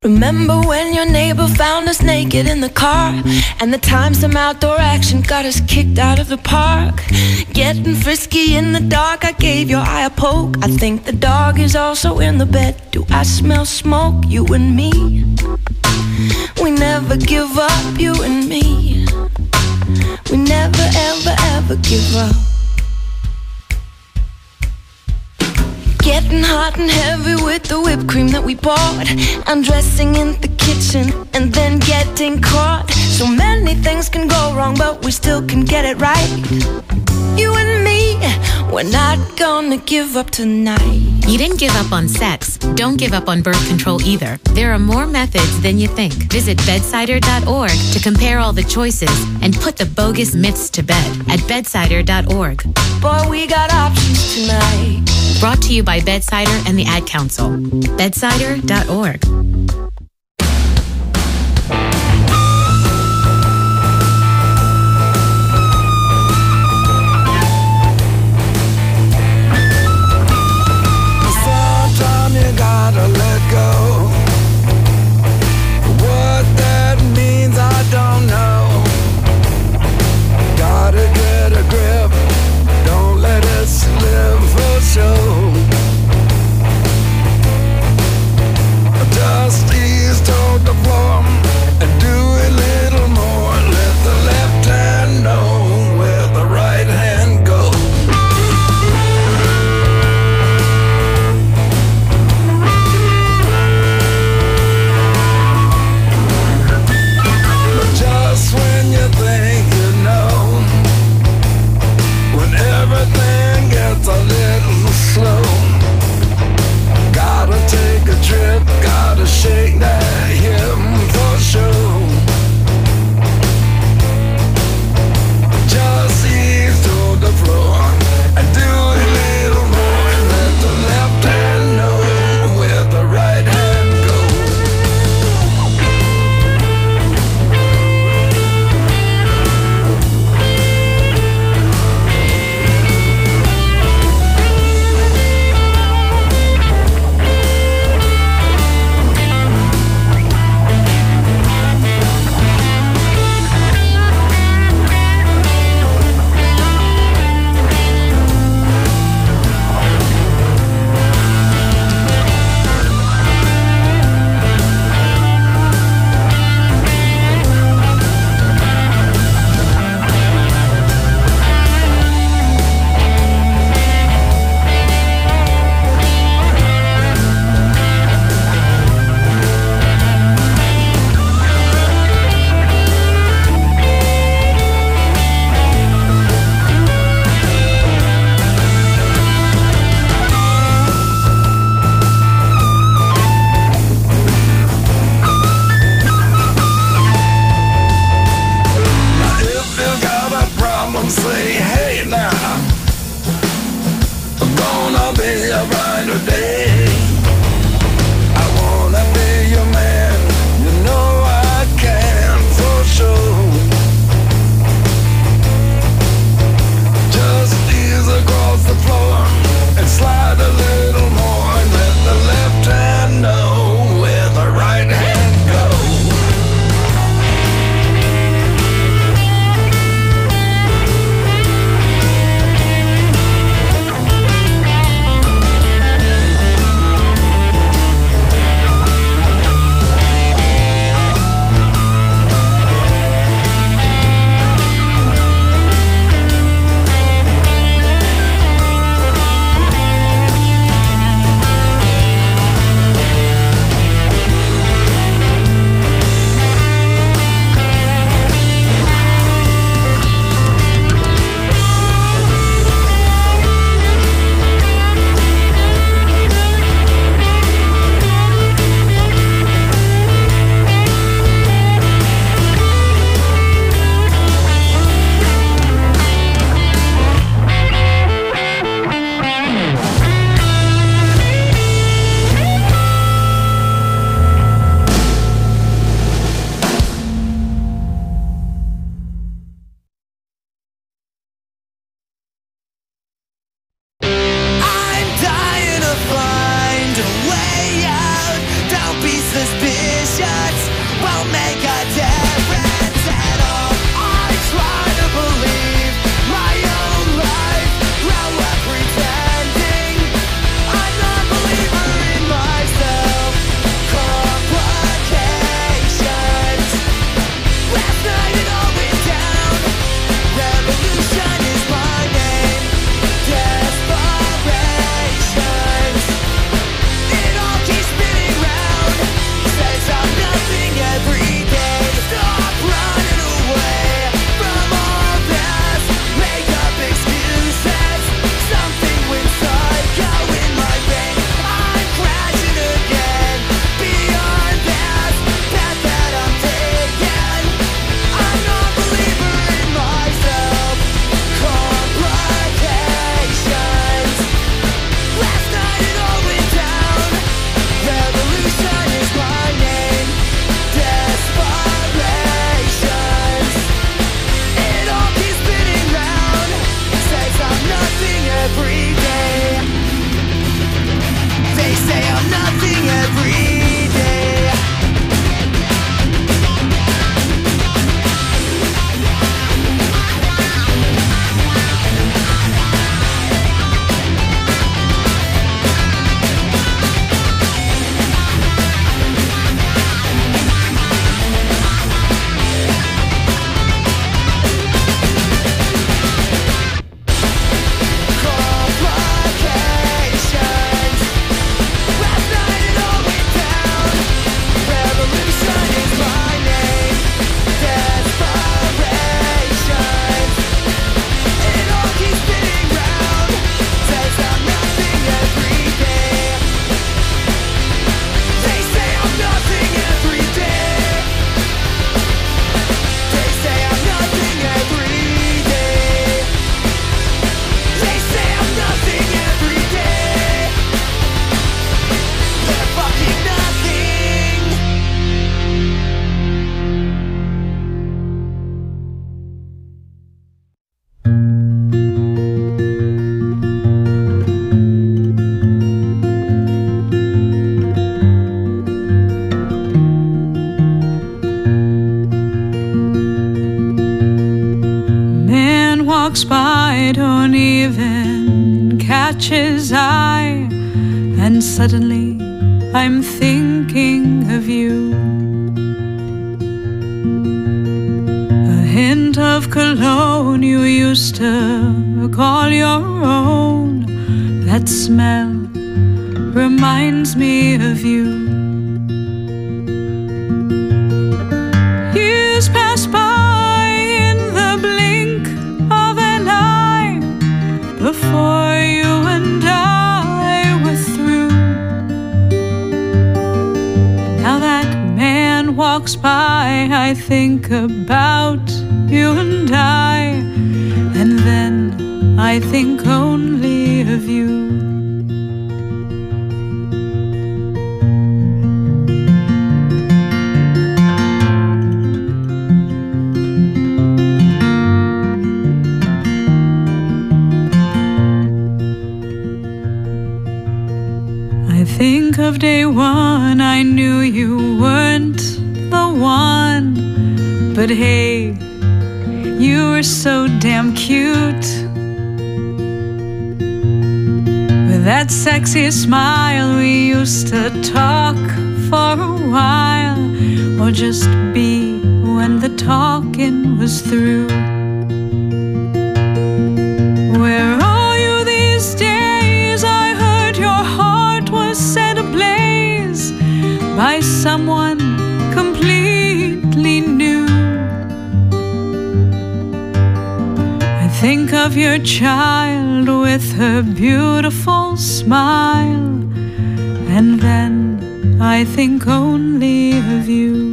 Remember when your neighbor found us naked in the car, and the time some outdoor action got us kicked out of the park? Getting frisky in the dark, I gave your eye a poke. I think the dog is also in the bed. Do I smell smoke? You and me, we never give up, you and me. We never ever ever give up. Getting hot and heavy with the whipped cream that we bought, undressing in the kitchen and then getting caught. So many things can go wrong, but we still can get it right. You and me, we're not gonna give up tonight. You didn't give up on sex. Don't give up on birth control either. There are more methods than you think. Visit bedsider.org to compare all the choices and put the bogus myths to bed at bedsider.org. Boy, we got options tonight. Brought to you by Bedsider and the Ad Council. Bedsider.org. Sometimes you gotta let go. What that means, I don't know. Gotta get a grip. Don't let it slip for sure. Dusty suddenly I'm thinking of you. A hint of cologne you used to call your own. That smell reminds me of you. Years pass by in the blink of an eye before you and I were through. Now that man walks by, I think about you and then I think only of you. Think of day one, I knew you weren't the one. But hey, you were so damn cute. With that sexy smile, we used to talk for a while, or just be when the talking was through. Where are you these days? I heard your heart was set ablaze by someone completely new. I think of your child with her beautiful smile, and then I think only of you.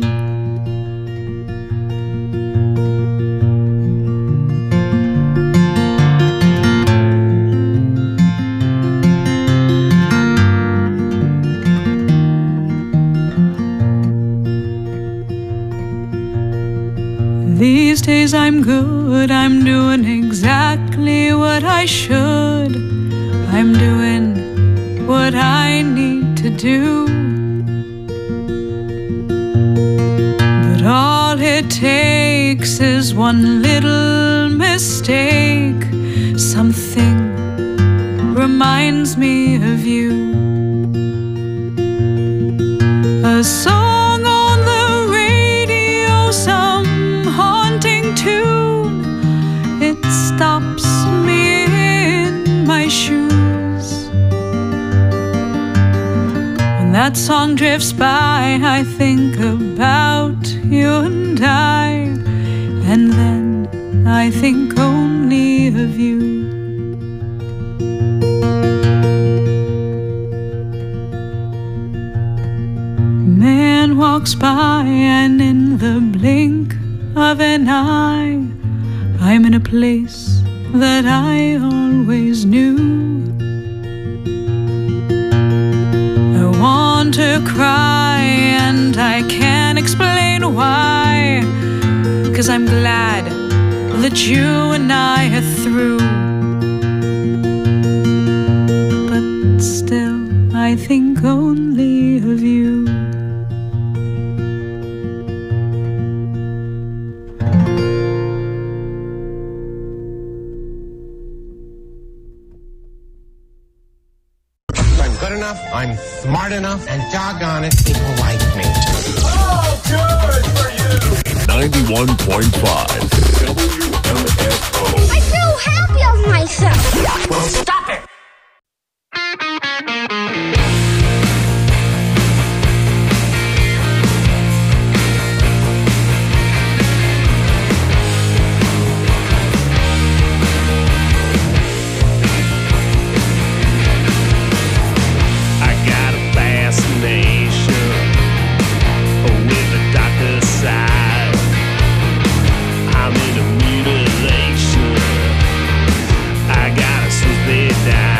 These days I'm good, I'm doing exactly what I should. I'm doing what I need to do. But all it takes is one little mistake. Something reminds me of you. A song on the radio, some haunting tune, it stops me in my shoes. When that song drifts by, I think about you and then I think only of you. Man walks by and in the blink of an eye, I'm in a place that I always knew. I want to cry and I can't explain why, 'cause I'm glad that you and I are through. But still I think only of you. I'm smart enough, and doggone it, people like me. Oh, good for you! 91.5 WMFO. I feel happy of myself. Well, stop it! I'm in a mutilation. I gotta switch it down.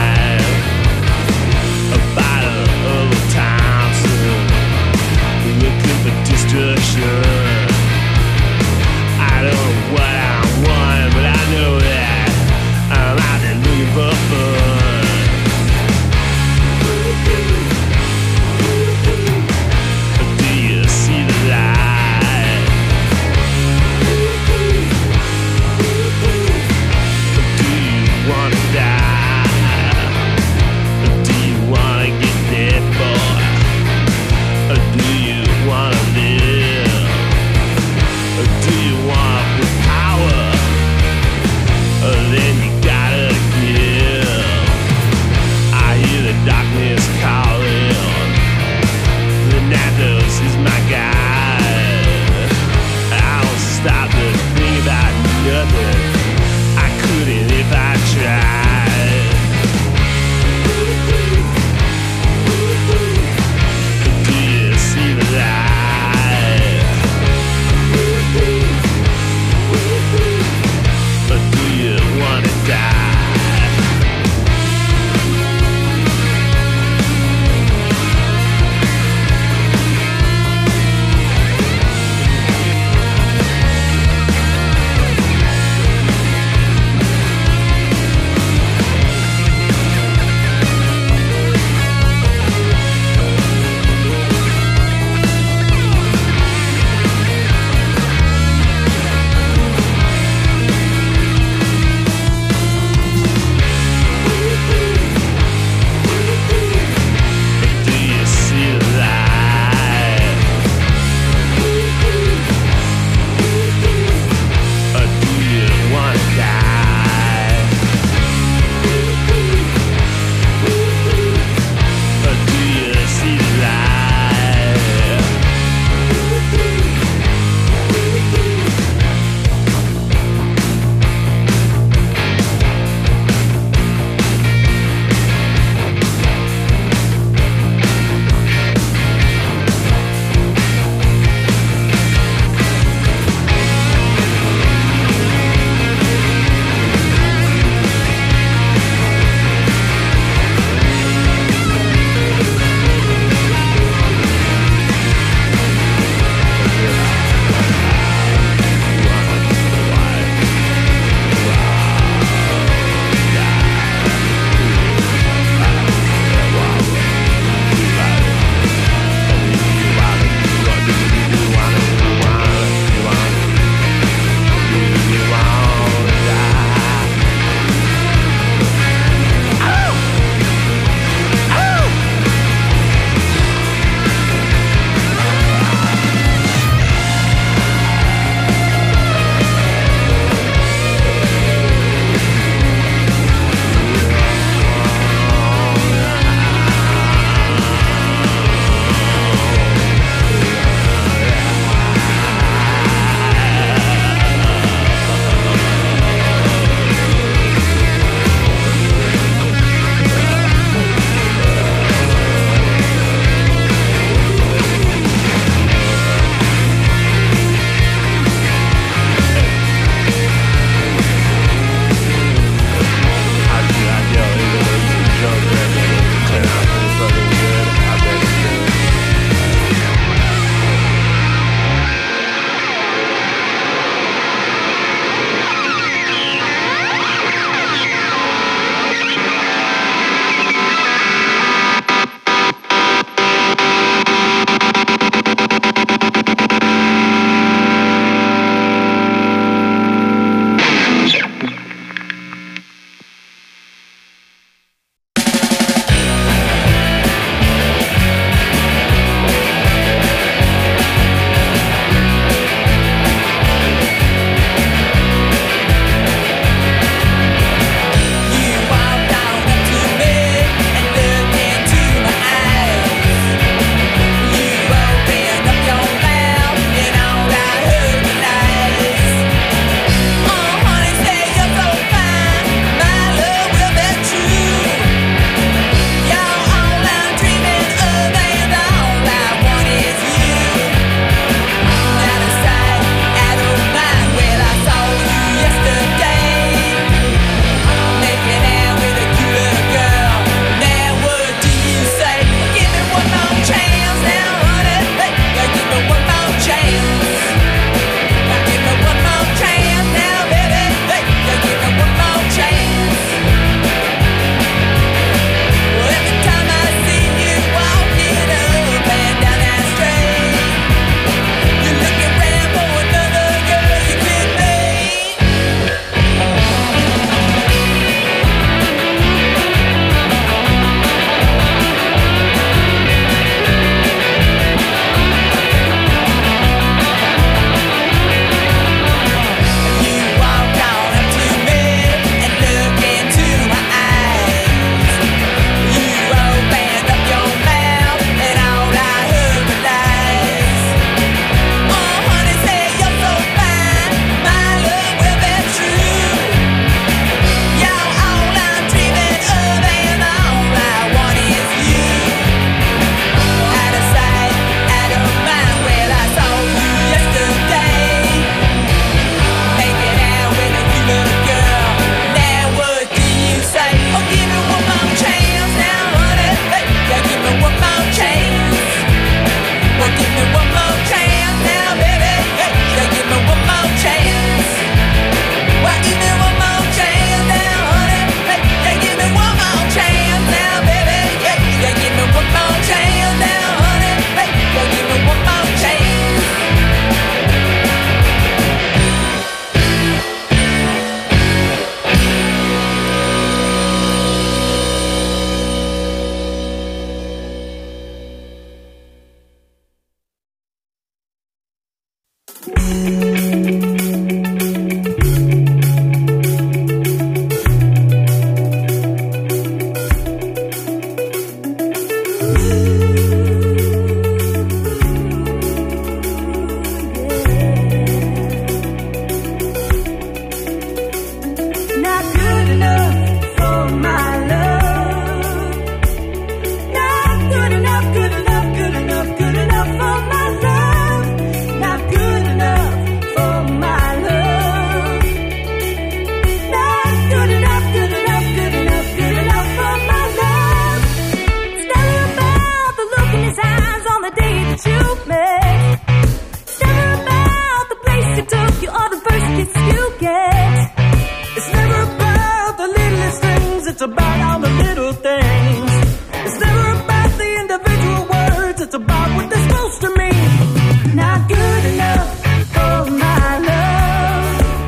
you met. It's never about the place you took you or the first kiss you get. It's never about the littlest things, it's about all the little things. It's never about the individual words, it's about what they're supposed to mean. Not good enough for my love.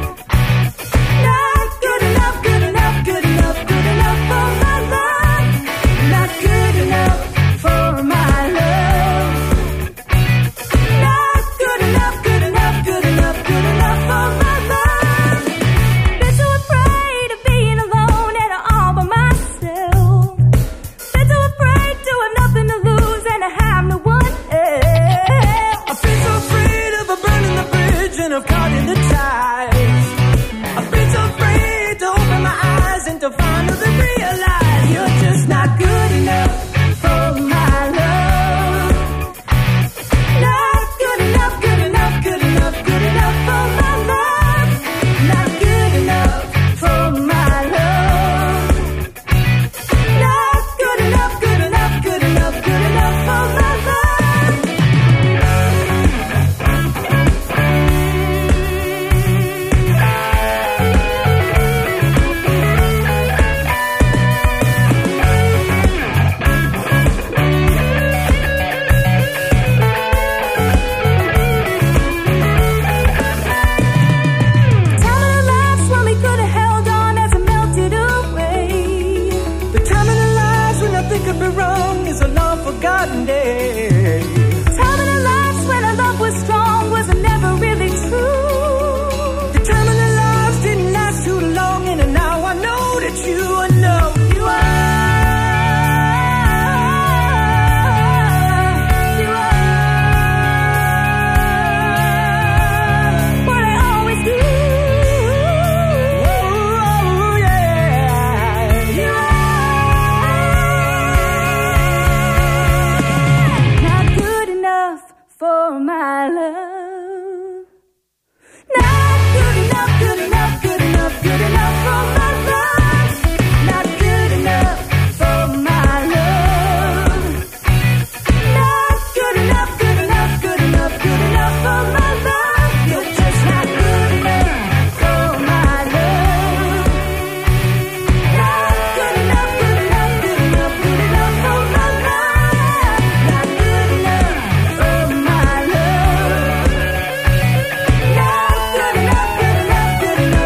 Not good enough, good enough, good enough, good enough for my love. Not good enough for my love. Not good enough, good enough, good enough, good enough for my love. Been so afraid of being alone and all by myself. Been so afraid to have nothing to lose and to have no one else. I've been so afraid of burning the bridge and of caught in the ties. I've been so afraid to open my eyes and to finally realize You're just not good enough for my love. Not good enough, good enough, good enough, good enough for my love. Not good enough for my love. Not good enough, good enough, good enough, good enough for my love. Time in our lives when we could have held on as it melted away. the time in our lives when nothing could be wrong is a long forgotten day. Time in our lives when our love was strong was never really true. The time in our lives didn't last too long, and now I know that you know You are what I always do. oh yeah. You are not good enough for my love. Not good enough, good enough, good enough, good enough for my love. Not good enough for my love. Not good enough, good enough, good enough, good enough for my love. You're just not good enough for my love. Not good enough, good enough, good enough, good enough for my love. Not good enough for my love. Not good enough, good enough, good enough,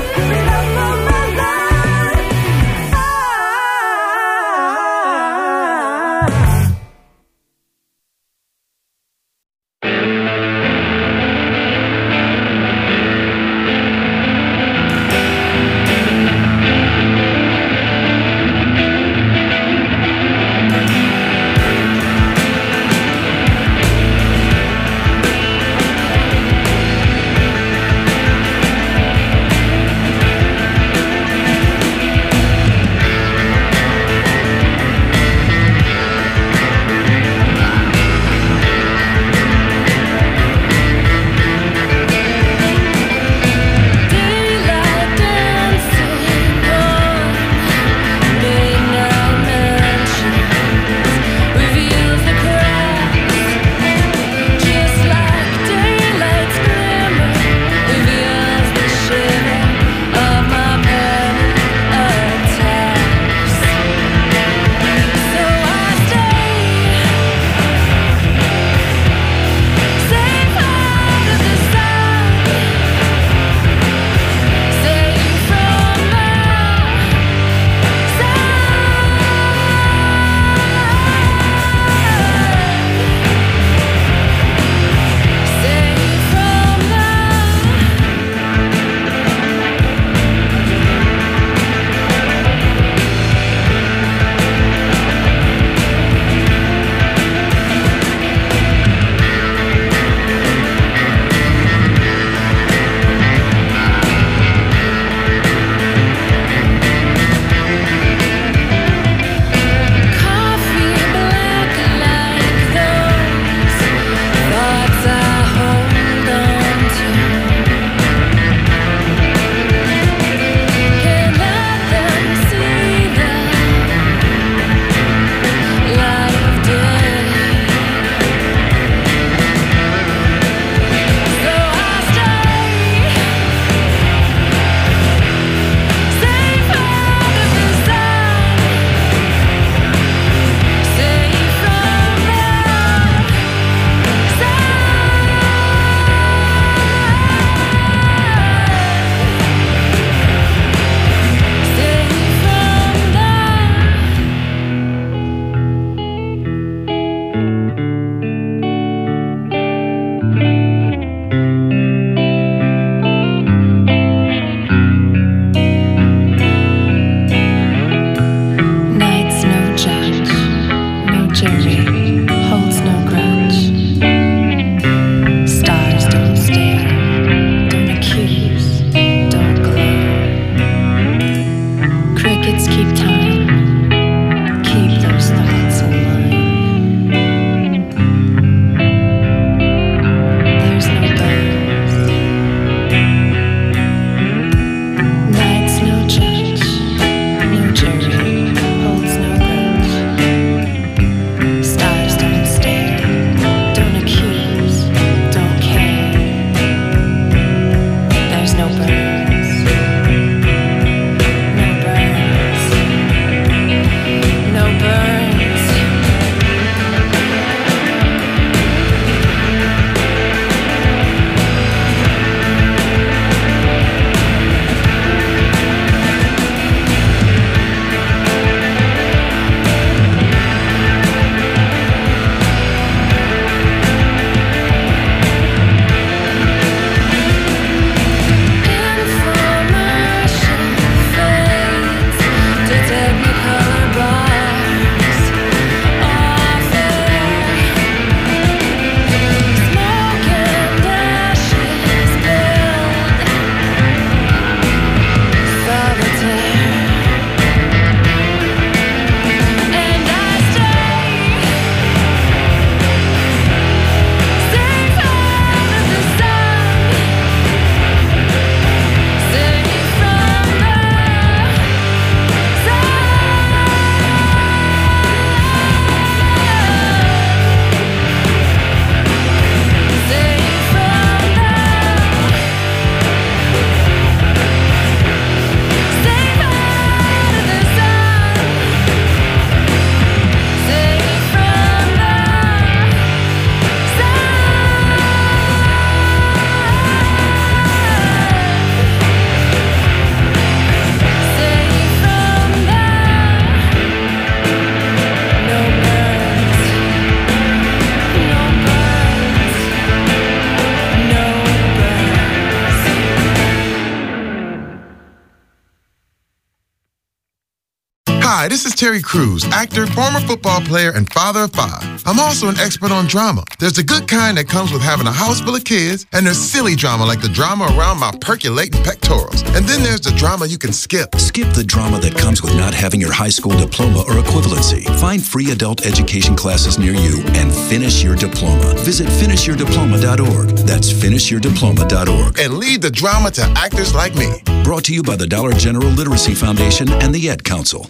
Hi, this is Terry Crews, actor, former football player, and father of 5. I'm also an expert on drama. There's the good kind that comes with having a house full of kids, and there's silly drama like the drama around my percolating pectorals. And then there's the drama you can skip. Skip the drama that comes with not having your high school diploma or equivalency. Find free adult education classes near you and finish your diploma. Visit finishyourdiploma.org. That's finishyourdiploma.org. And leave the drama to actors like me. Brought to you by the Dollar General Literacy Foundation and the Ed Council.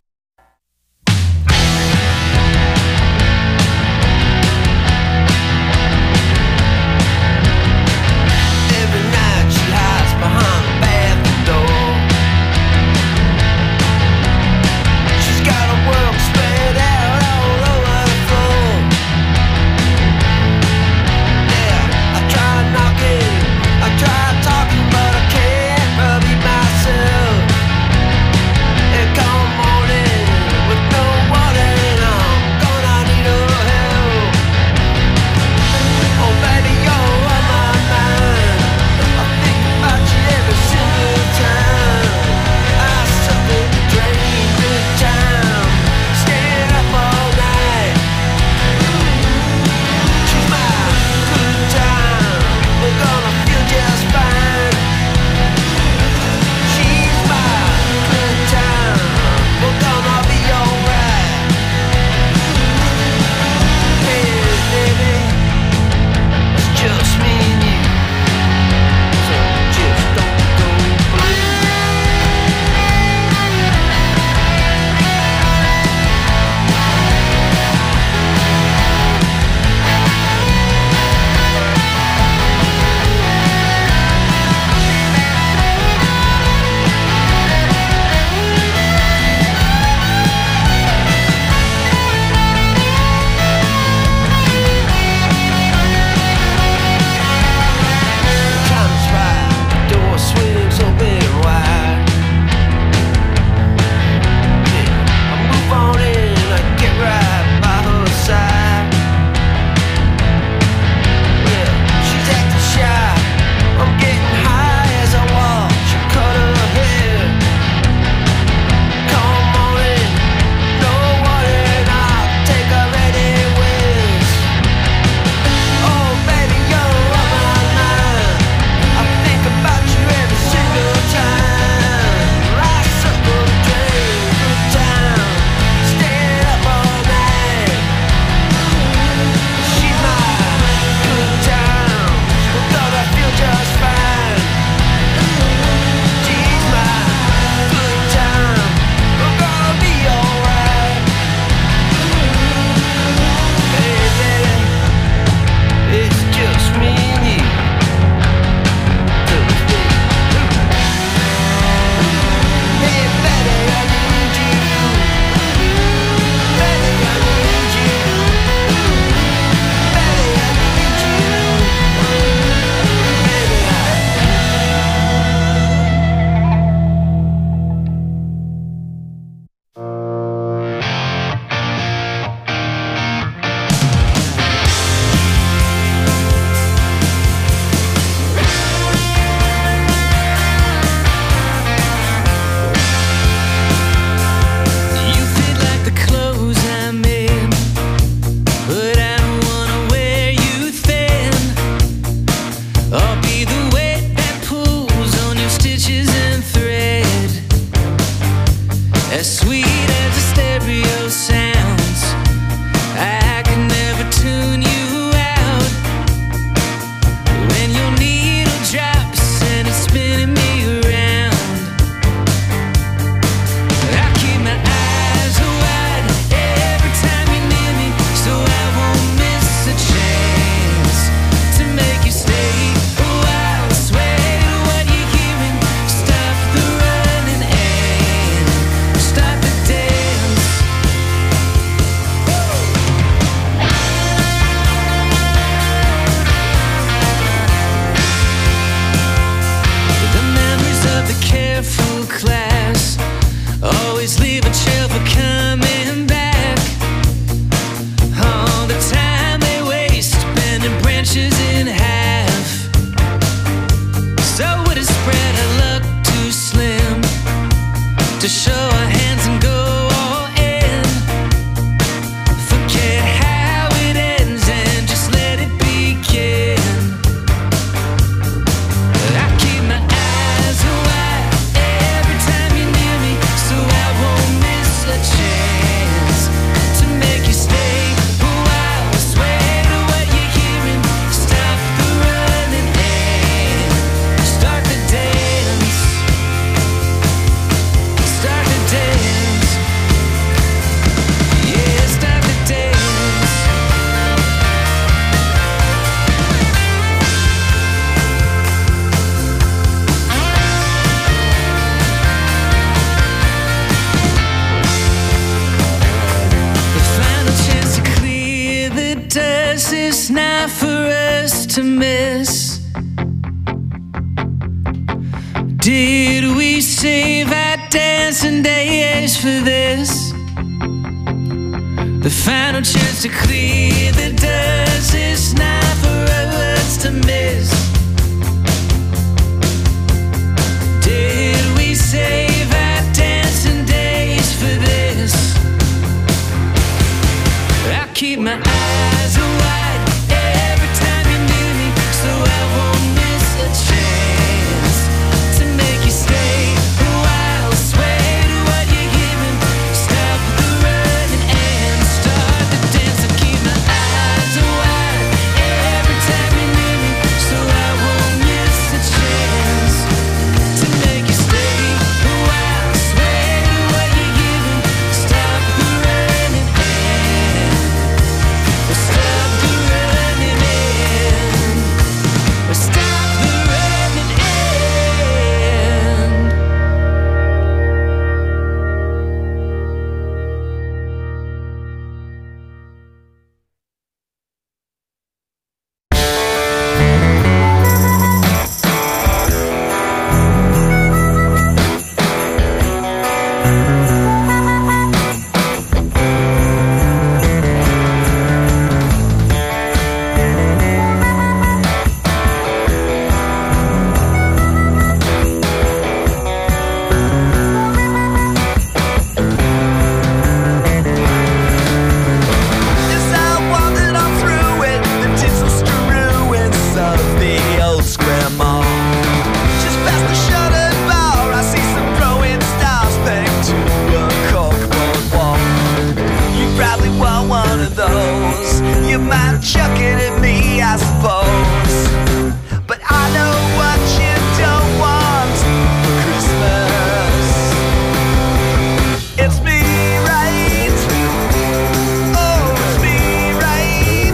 Morning it's not for us to miss. Did we save our dancing days for this? The final chance to clear the dust. It's not for us to miss. Did we save our dancing days for this? I keep my eyes wide every time you're near me, so I won't miss a chance to make you stay a while. Sway to what you're giving, stop the running and start the dance. I keep my eyes wide every time you're near me, so I won't miss a chance to make you stay a while. Sway to what you're giving, stop the running and stop the running in. Stop the running in. As I wandered on through it, the tinsel strewn ruins of the old square mall. Just past the shuttered bar, I see some throwing stars pegged to a corkboard wall. You probably want one of those. You might chuck it at me, I suppose. But I know what you don't want for Christmas. It's me, right? Oh, it's me, right?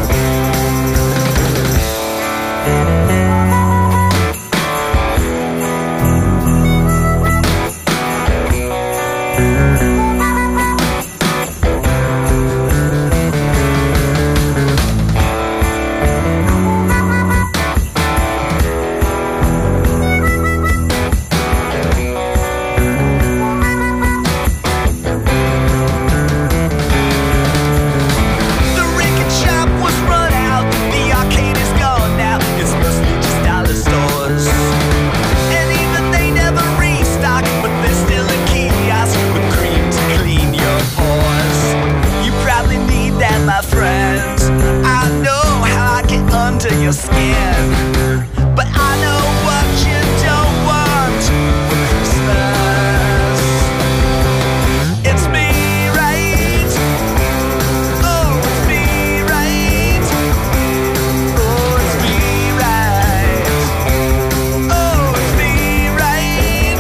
The record shop was run out, the arcade is gone now. It's mostly just dollar stores. And even they never restock, but there's still a kiosk with cream to clean your pores. You probably need that, my friend. I know how I get under your skin, but I know what you don't want for Christmas. It's me, right? Oh, it's me, right? Oh, it's me, right? Oh, it's me, right?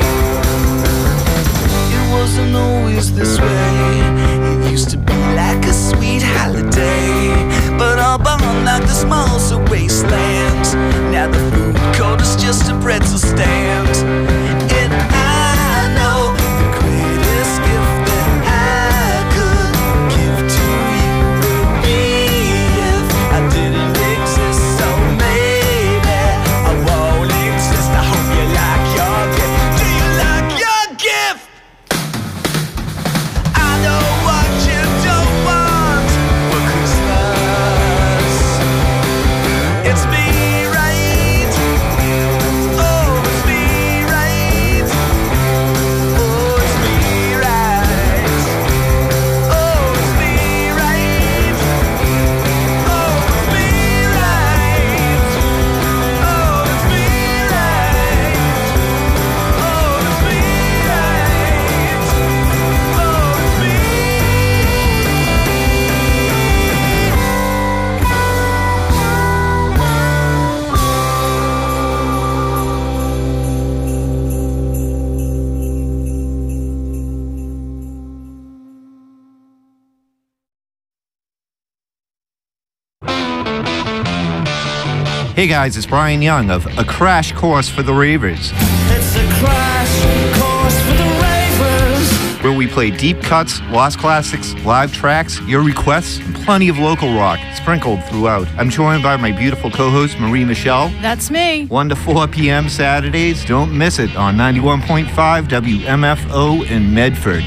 It wasn't always this way. It used to be like a sweet holiday, but all burned like the smalls of wasteland. Now the food court is just a pretzel stand. And I know the greatest gift that I could give to you would be if I didn't exist. So maybe I won't exist. I hope you like your gift. Do you like your gift? I know what you don't want for Christmas. It's me, right? Oh, it's me, right? Oh, it's me, right? Oh, it's me, right? Oh, it's me, right? Oh, it's me, right? Oh, it's me, right? Oh, it's me. Hey guys, it's Brian Young of A Crash Course for the Ravers, It's a crash course for the ravers. where we play deep cuts, lost classics, live tracks, your requests, and plenty of local rock sprinkled throughout. I'm joined by my beautiful co-host, Marie Michelle. That's me. 1 to 4 p.m. Saturdays. Don't miss it on 91.5 WMFO in Medford.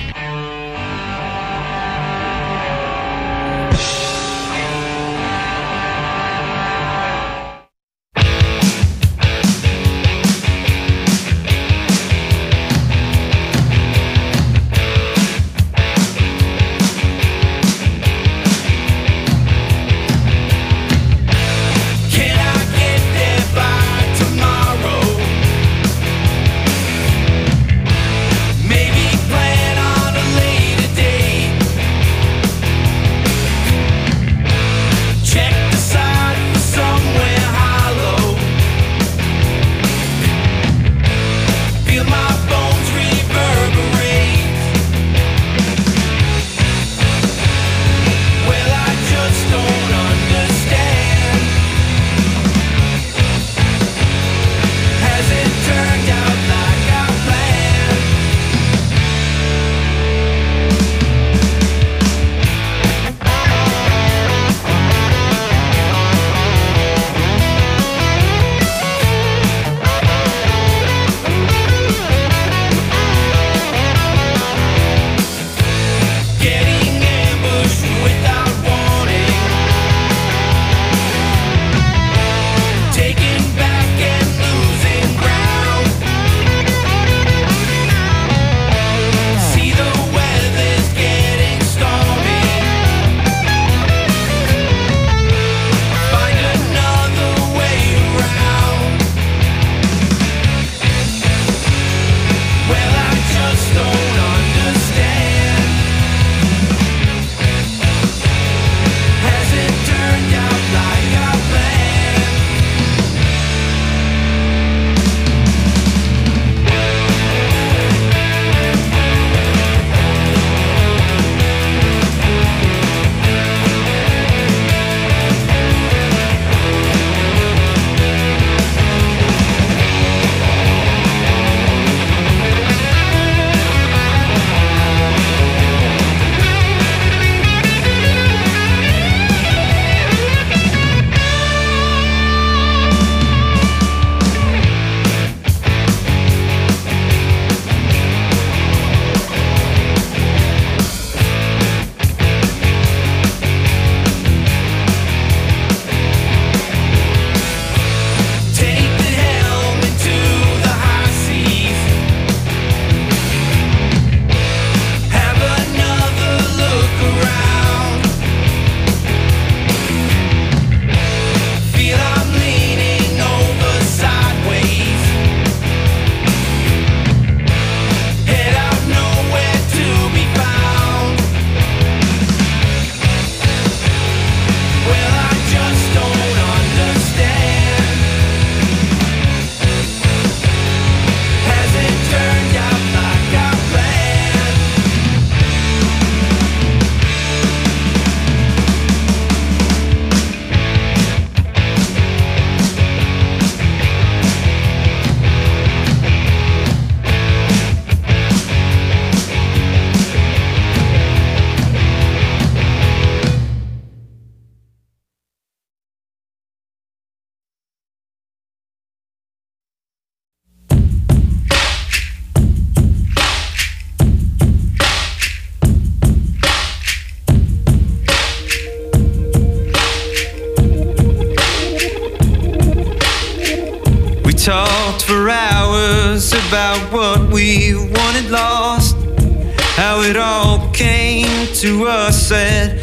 talked for hours about what we wanted lost, how it all came to us at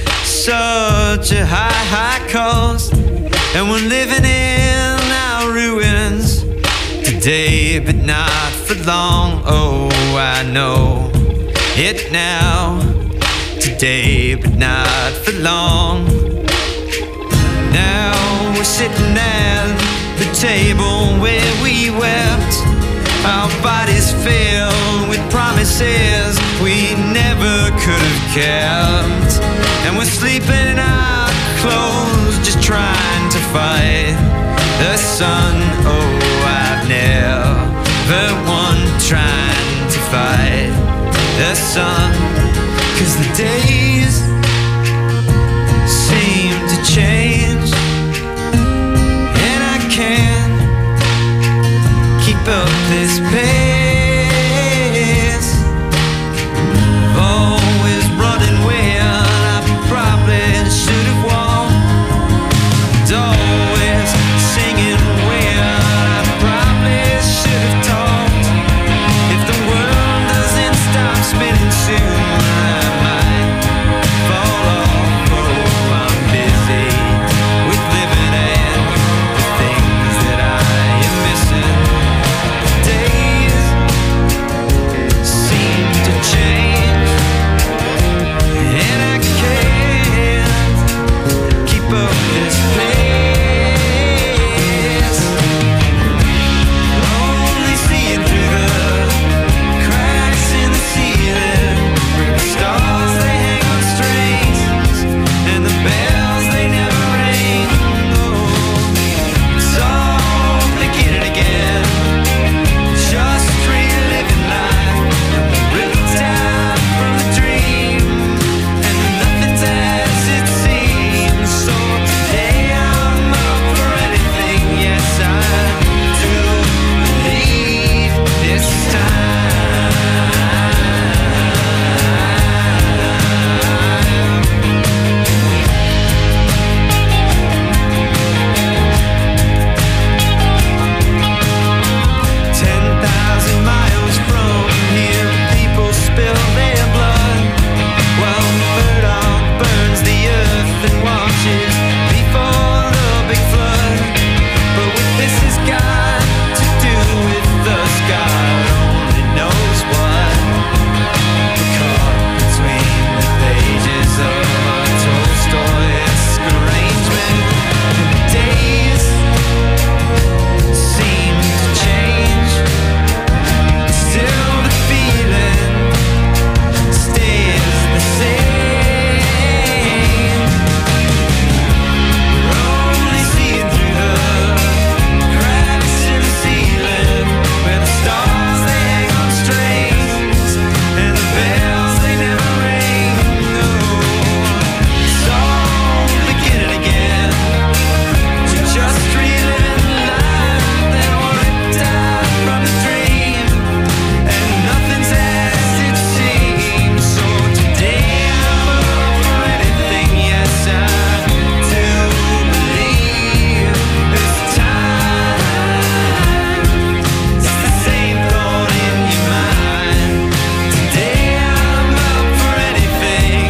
such a high cost. And we're living in our ruins today, but not for long. Oh, I know it now, today, but not for long. Now we're sitting at the table where we wept, our bodies filled with promises we never could have kept. And we're sleeping in our clothes, just trying to fight the sun. Oh, I've never won trying to fight the sun. days seem to change, and I can't keep up this pace. Always running when I probably should have walked. Always singing when I probably should have talked. If the world doesn't stop spinning soon, I might fall off. Oh, I'm busy with living and the things that I am missing. Days seem to change, and I can't keep up this pace. Only seeing through the cracks in the ceiling, where the stars they hang on strings, and the bells they never ring. Oh, it's all beginning again, just reliving life, ripped out from the dream, and nothing's as it seems. So today I'm up for anything. Yes, I do believe this time. 10,000 miles from here, people spill their blood, while Murdoch burns the earth and watches before the big flood. But what this has got to do with us, God only knows what. We're caught between the pages of a Tolstoy-esque arrangement. And days seem to change, still the feeling stays the same. We're only seeing through the cracks in the ceiling, where the stars they hang on strings, and the bells they never ring. Oh, it's all beginning again, just reliving life that was ripped out from the dream, and nothing's as it seems. So today I'm up for anything. Yes, I do believe this time. It's the same thought in your mind. Today I'm up for anything.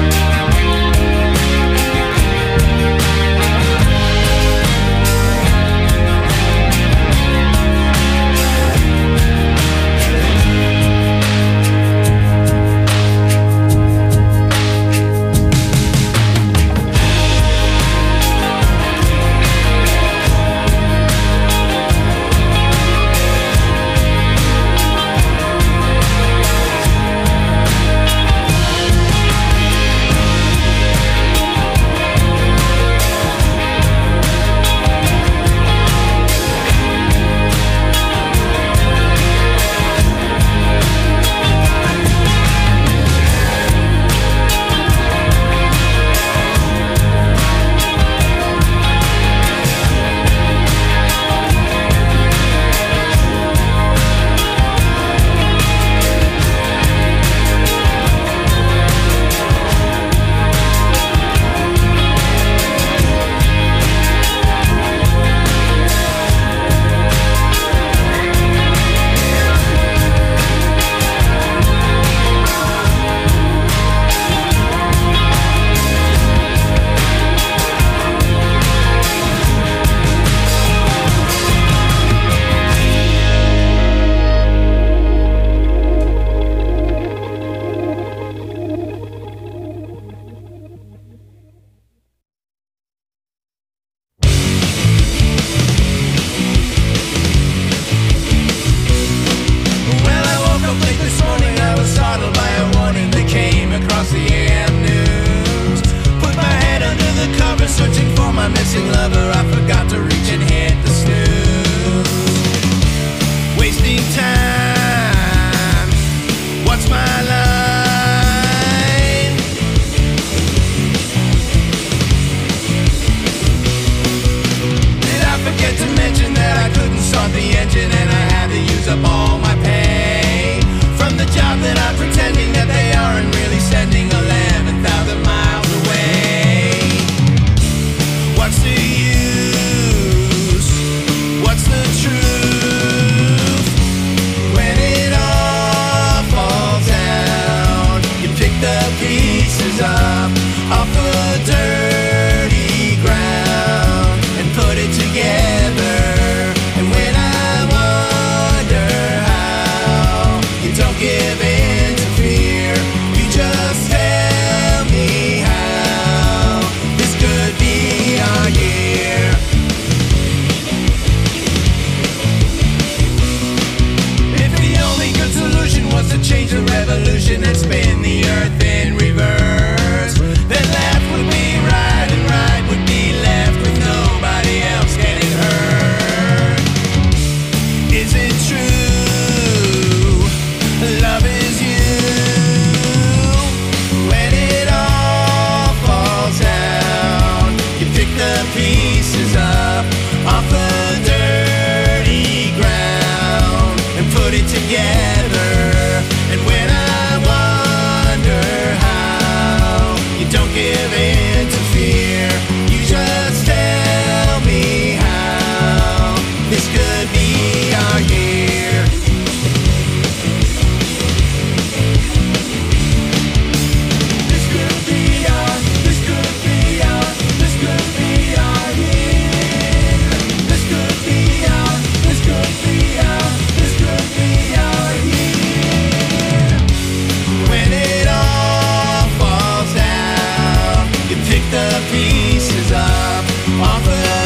Well, I woke up late this morning, I was startled by a warning that came across the AM news. Put my head under the covers, searching for my missing lover. I forgot to reach and hit the snooze. Wasting time, what's my line?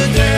the day.